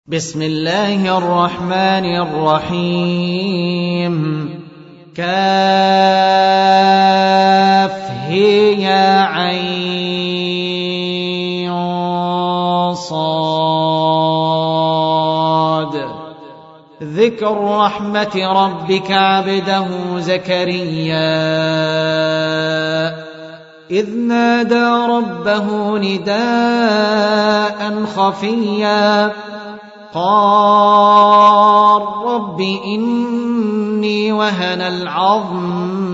بسم الله الرحمن الرحيم كافه يا عين صاد ذكر رحمة ربك عبده زكريا إذ نادى ربه نداء خفيا قال رب إني وهن العظم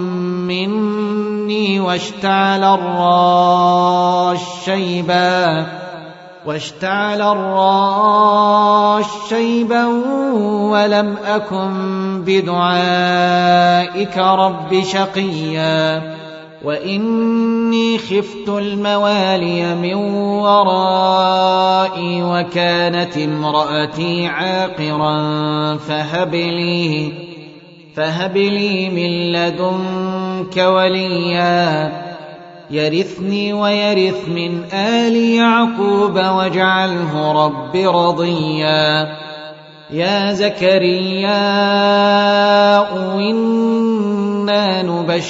مني واشتعل الراس شيبا ولم أكن بدعائك رب شقيا وإني خفت الموالي من ورائي وكانت امرأتي عاقرا فهب لي من لدنك وليا يرثني ويرث من آل يعقوب واجعله رب رضيا يا زكريا إنا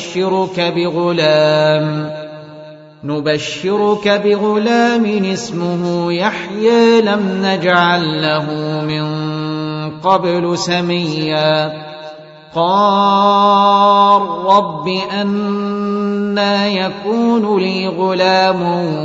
نبشرك بغلام اسمه يحيى لم نجعل له من قبل سميا قال رب أنى يكون لي غلام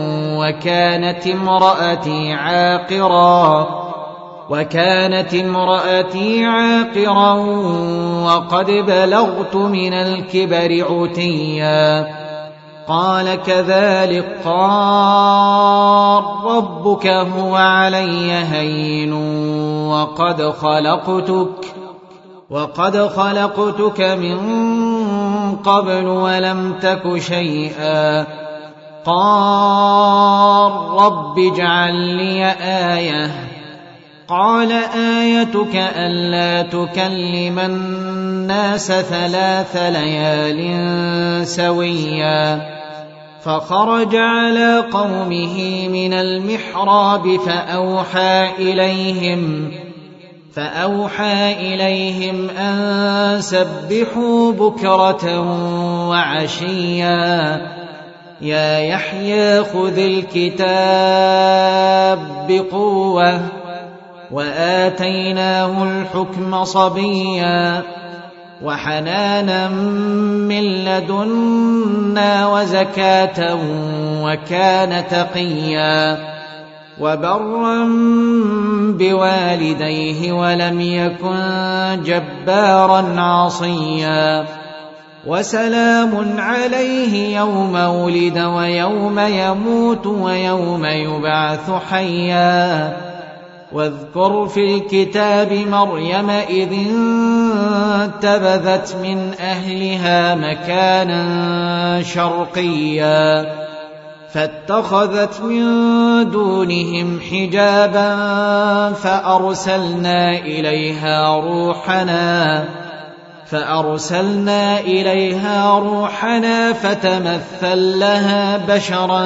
وكانت امرأتي عاقرا وقد بلغت من الكبر عتيا قال كذلك قال ربك هو علي هين وقد خلقتك من قبل ولم تك شيئا قال رب اجعل لي آية قال آيتك ألا تكلم الناس 3 ليال سويا فخرج على قومه من المحراب فأوحى إليهم أن سبحوا بكرة وعشيا يا يحيى خذ الكتاب بقوة وآتيناه الحكم صبيا وحنانا من لدنا وزكاة وكان تقيا وبرا بوالديه ولم يكن جبارا عصيا وسلام عليه يوم ولد ويوم يموت ويوم يبعث حيا واذكر في الكتاب مريم إذ انتبذت من أهلها مكانا شرقيا فاتخذت من دونهم حجابا فأرسلنا إليها روحنا فتمثل لها بشرا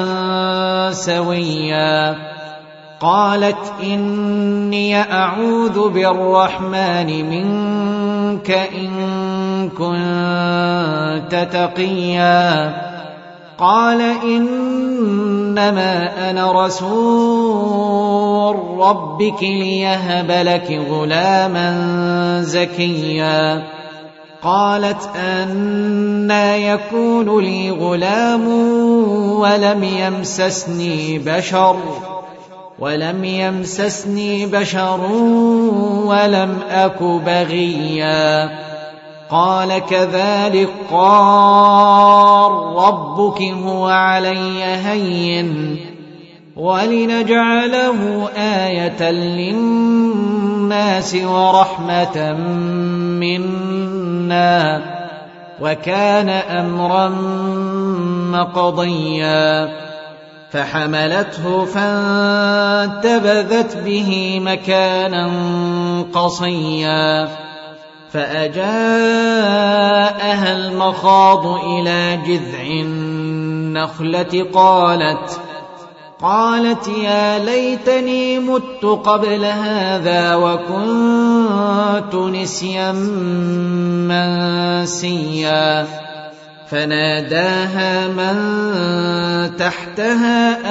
سويا قالت إني أعوذ بالرحمن منك إن كنت تقيا قال إنما أنا رسول ربك ليهب لك غلاما زكيا قالت أنى يكون لي غلام ولم يمسسني بشر ولم أك بغيا قال كذلك قال ربك هو علي هين ولنجعله آية للناس ورحمة منا وكان أمرا مقضيا فحملته فانتبذت به مكانا قصيا فأجاءها المخاض إلى جذع النخلة قالت يا ليتني مت قبل هذا وكنت نسيا منسيا فناداها من تحتها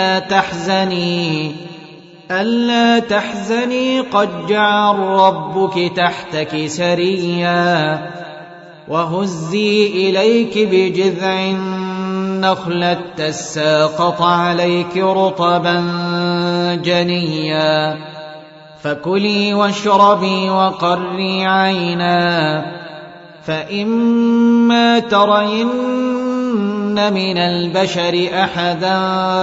ألا تحزني قد جعل ربك تحتك سريا وهزي إليك بجذع النخلة تساقط عليك رطبا جنيا فكلي واشربي وقري عينا فإما ترين من البشر أحدا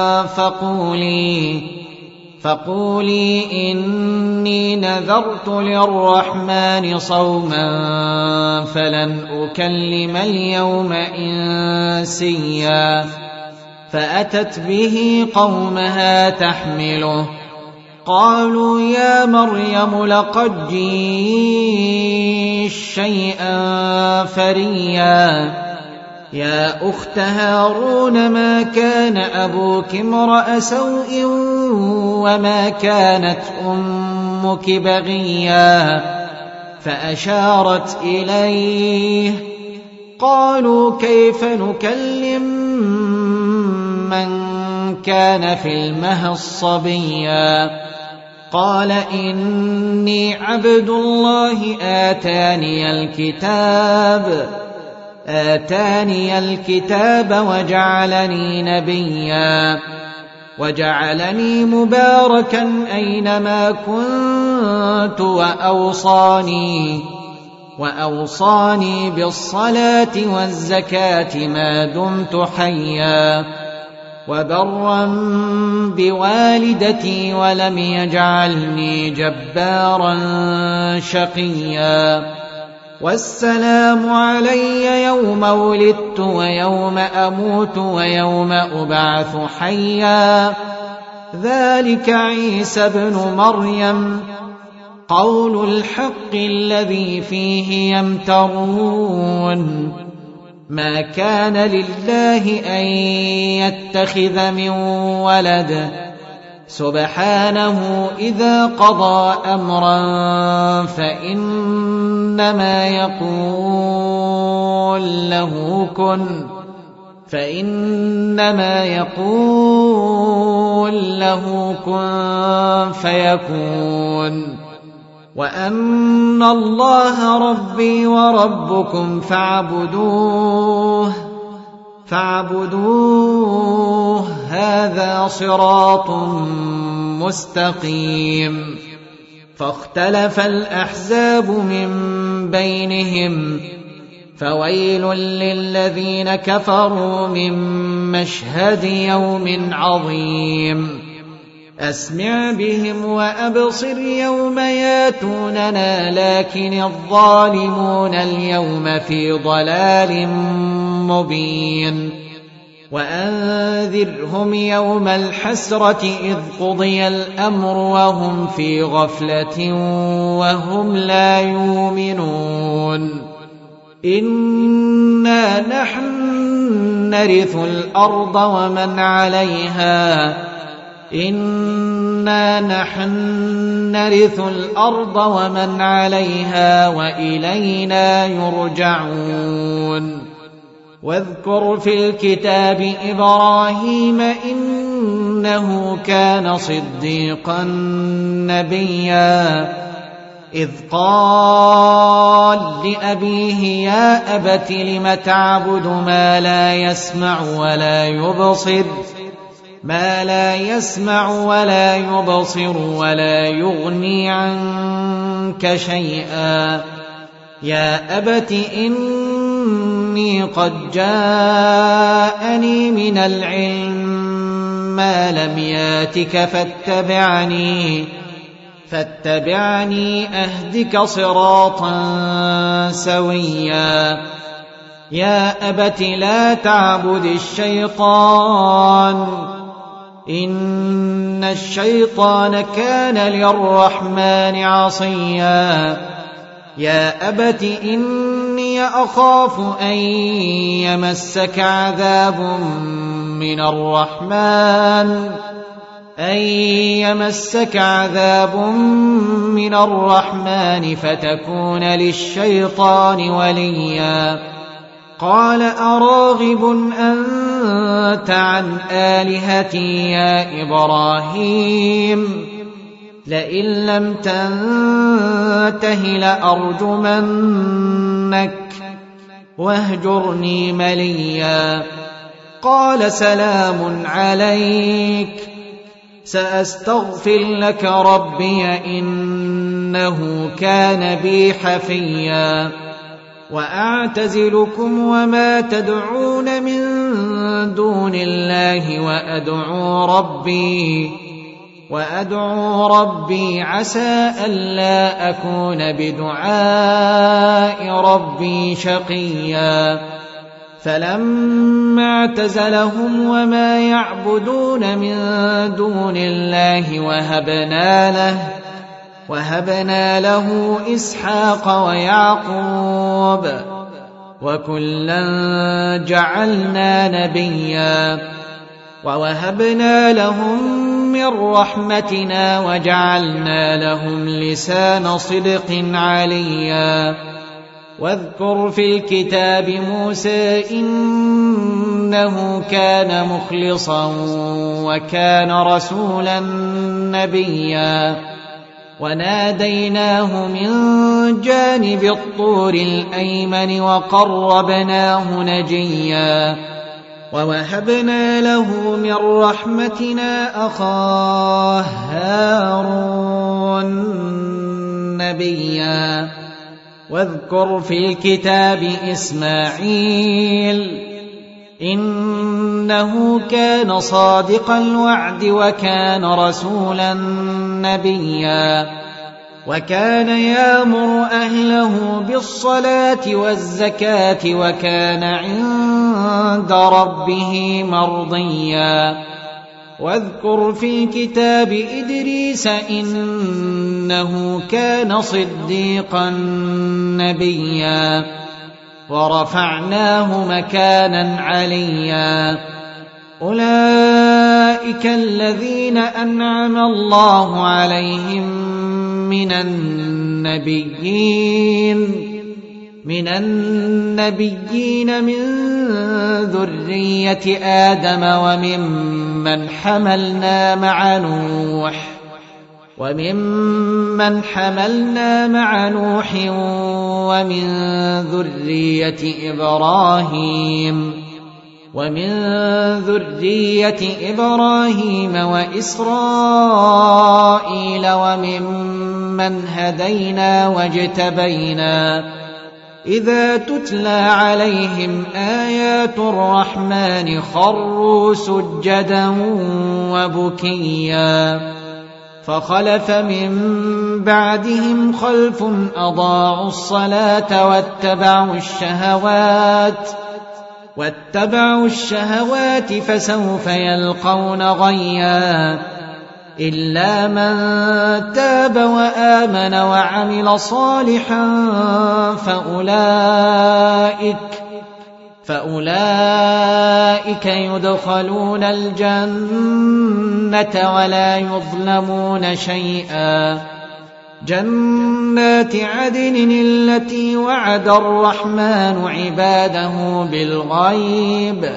فقولي إني نذرت للرحمن صوما فلن أكلم اليوم إنسيا فأتت به قومها تحمله قالوا يا مريم لقد جئت شيئا فريا يا أخت هارون ما كان أبوك امرأ سوء وما كانت أمك بغيا فأشارت إليه قالوا كيف نكلم من كان في المهد صبيا قال إني عبد الله آتاني الكتاب وجعلني نبيا وجعلني مباركا أينما كنت وأوصاني بالصلاة والزكاة ما دمت حيا وبرا بوالدتي ولم يجعلني جبارا شقيا والسلام علي يوم ولدت ويوم أموت ويوم أبعث حيا ذلك عيسى بن مريم قول الحق الذي فيه يمترون ما كان لله أن يتخذ من ولد سبحانه إذا قضى أمرا فإنما يقول له كن فيكون وأن الله ربي وربكم فاعبدوه هذا صراط مستقيم فاختلف الأحزاب من بينهم فويل للذين كفروا من مشهد يوم عظيم أسمع بهم وأبصر يوم ياتوننا لكن الظالمون اليوم في ضلال مبين وأنذرهم يوم الحسرة إذ قضي الأمر وهم في غفلة وهم لا يؤمنون إنا نحن نرث الأرض ومن عليها وإلينا يرجعون واذكر في الكتاب إبراهيم إنه كان صديقا نبيا إذ قال لأبيه يا أبت لم تعبد ما لا يسمع ولا يبصر ولا يغني عنك شيئا يا أبت إني قد جاءني من العلم ما لم ياتك فاتبعني أهدك صراطا سويا يا أبت لا تعبد الشيطان إن الشيطان كان للرحمن عصيا يا أبت إني أخاف أن يمسك عذاب من الرحمن أن يمسك عذاب من الرحمن فتكون للشيطان وليا قال أراغب أنت عن آلهتي يا إبراهيم لئن لم تنته لأرجمنك واهجرني مليا قال سلام عليك سأستغفر لك ربي إنه كان بي حفيا وأعتزلكم وما تدعون من دون الله وأدعو ربي عسى ألا أكون بدعاء ربي شقيا فلما اعتزلهم وما يعبدون من دون الله وهبنا له إسحاق ويعقوب وكلا جعلنا نبيا ووهبنا لهم من رحمتنا وجعلنا لهم لسان صدق عليا واذكر في الكتاب موسى إنه كان مخلصا وكان رسولا نبيا وناديناه من جانب الطور الأيمن وقربناه نجيا ووهبنا له من رحمتنا أخاه هارون نبيا واذكر في الكتاب إسماعيل إنه كان صادق الوعد وكان رسولا نبيا وكان يأمر أهله بالصلاة والزكاة وكان عند ربه مرضيا واذكر في الكتاب إدريس إنه كان صديقا نبيا ورفعناه مكانا عليا أولئك الذين أنعم الله عليهم من النبيين من ذرية آدم وممن حملنا مع نوح ومن ذرية إبراهيم وإسرائيل وممن هدينا واجتبينا إذا تتلى عليهم آيات الرحمن خروا سجدا وبكيا فخلف من بعدهم خلف أضاعوا الصلاة واتبعوا الشهوات فسوف يلقون غيا إلا من تاب وآمن وعمل صالحا فأولئك يدخلون الجنة ولا يظلمون شيئا جنات عدن التي وعد الرحمن عباده بالغيب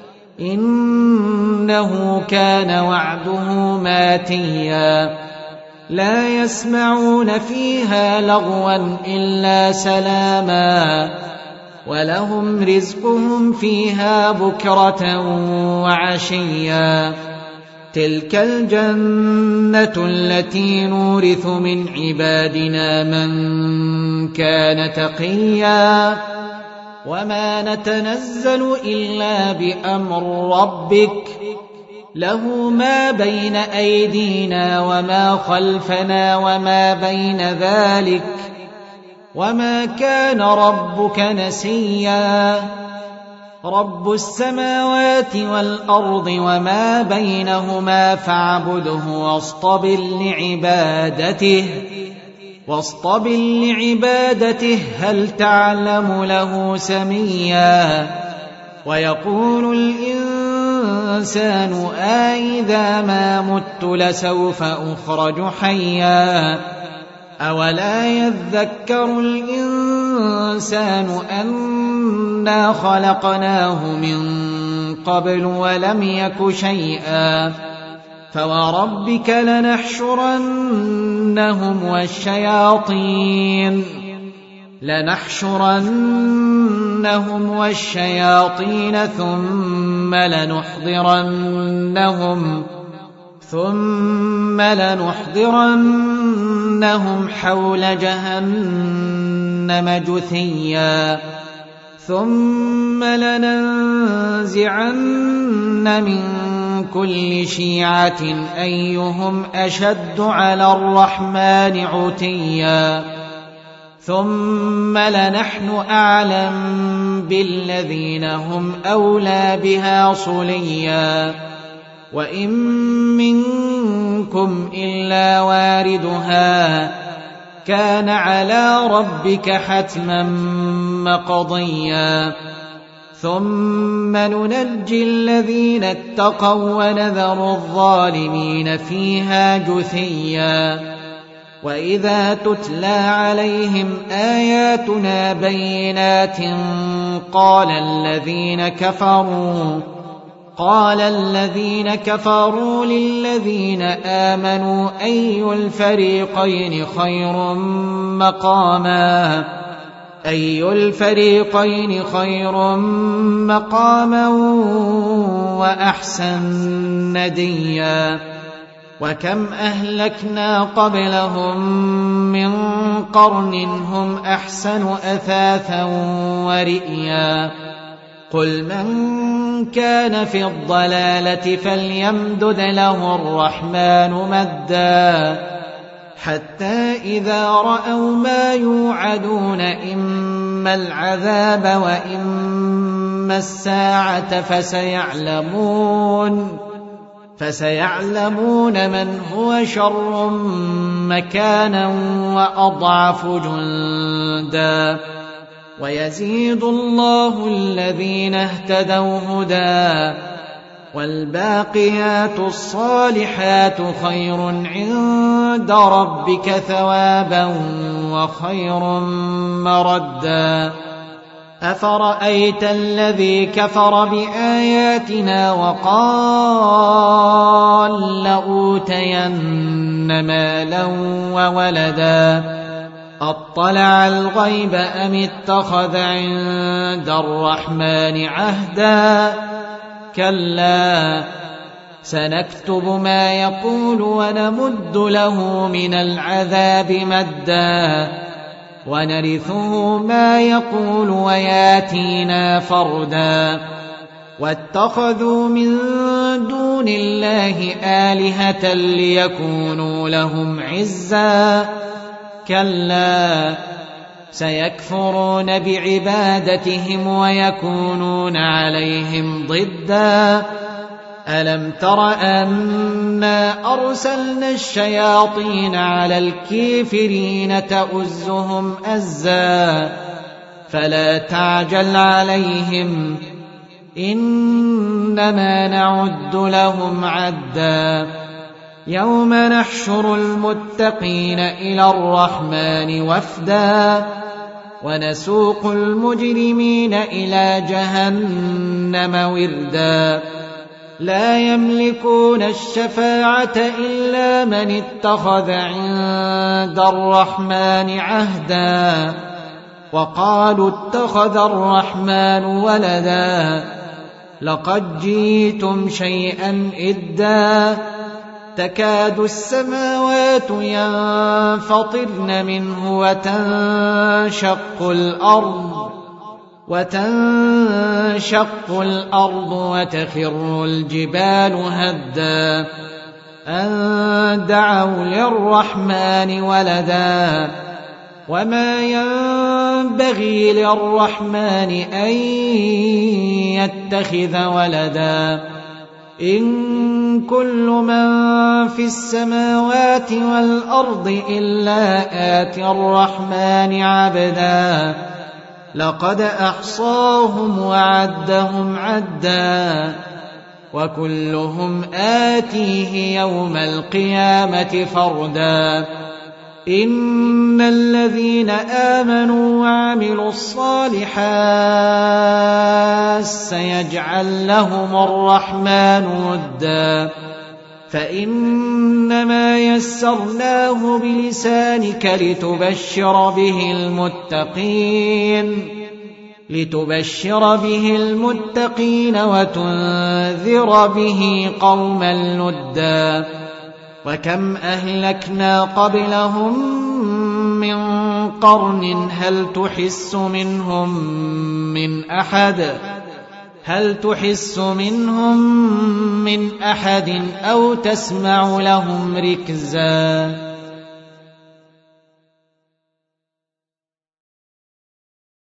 إنه كان وعده ماتيا لا يسمعون فيها لغوا إلا سلاما ولهم رزقهم فيها بكرة وعشيا تلك الجنة التي نورث من عبادنا من كان تقيا وما نتنزل إلا بأمر ربك له ما بين أيدينا وما خلفنا وما بين ذلك وما كان ربك نسيا رب السماوات والأرض وما بينهما فاعبده واصطبر لعبادته هل تعلم له سميا ويقول الإنسان الإنسان أإذا ما مت لسوف أخرج حيا أولا يذكر الإنسان أنا خلقناه من قبل ولم يك شيئا فوربك لنحشرنهم والشياطين ثم لنحضرنهم حول جهنم جثيا ثم لننزعن من كل شيعة أيهم أشد على الرحمن عتيا ثم لنحن أعلم بالذين هم أولى بها صليا وإن منكم إلا واردها كان على ربك حتما مقضيا ثم ننجي الذين اتقوا ونذر الظالمين فيها جثيا وإذا تتلى عليهم آياتنا بينات قال الذين كفروا للذين آمنوا أي الفريقين خير مقاما وأحسن نديا وكم أهلكنا قبلهم من قرن هم أحسن أثاثا ورئيا قل من كان في الضلالة فليمدد له الرحمن مدا حتى إذا رأوا ما يوعدون إما العذاب وإما الساعة فسيعلمون من هو شر مكانا وأضعف جندا ويزيد الله الذين اهتدوا هدى والباقيات الصالحات خير عند ربك ثوابا وخير مردا أفرأيت الذي كفر بآياتنا وقال لأوتين مالا وولدا أطلع الغيب أم اتخذ عند الرحمن عهدا كلا سنكتب ما يقول ونمد له من العذاب مدا ونرثه ما يقول وياتينا فردا واتخذوا من دون الله آلهة ليكونوا لهم عزا كلا سيكفرون بعبادتهم ويكونون عليهم ضدا ألم تر أنا أرسلنا الشياطين على الكافرين تؤزهم أزا فلا تعجل عليهم إنما نعد لهم عدا يوم نحشر المتقين إلى الرحمن وفدا ونسوق المجرمين إلى جهنم وردا لا يملكون الشفاعة إلا من اتخذ عند الرحمن عهدا وقالوا اتخذ الرحمن ولدا لقد جئتم شيئا إدا تكاد السماوات ينفطرن منه وتنشق الأرض وتخر الجبال هدا أن دعوا للرحمن ولدا وما ينبغي للرحمن أن يتخذ ولدا إن كل من في السماوات والأرض إلا آتي الرحمن عبدا لقد أحصاهم وعدهم عدا وكلهم آتيه يوم القيامة فردا إن الذين آمنوا وعملوا الصالحات سيجعل لهم الرحمن ودا فإنما يسرناه بلسانك لتبشر به المتقين وتنذر به قوما لدا وكم أهلكنا قبلهم من قرن هل تحس منهم من أحد أو تسمع لهم ركزا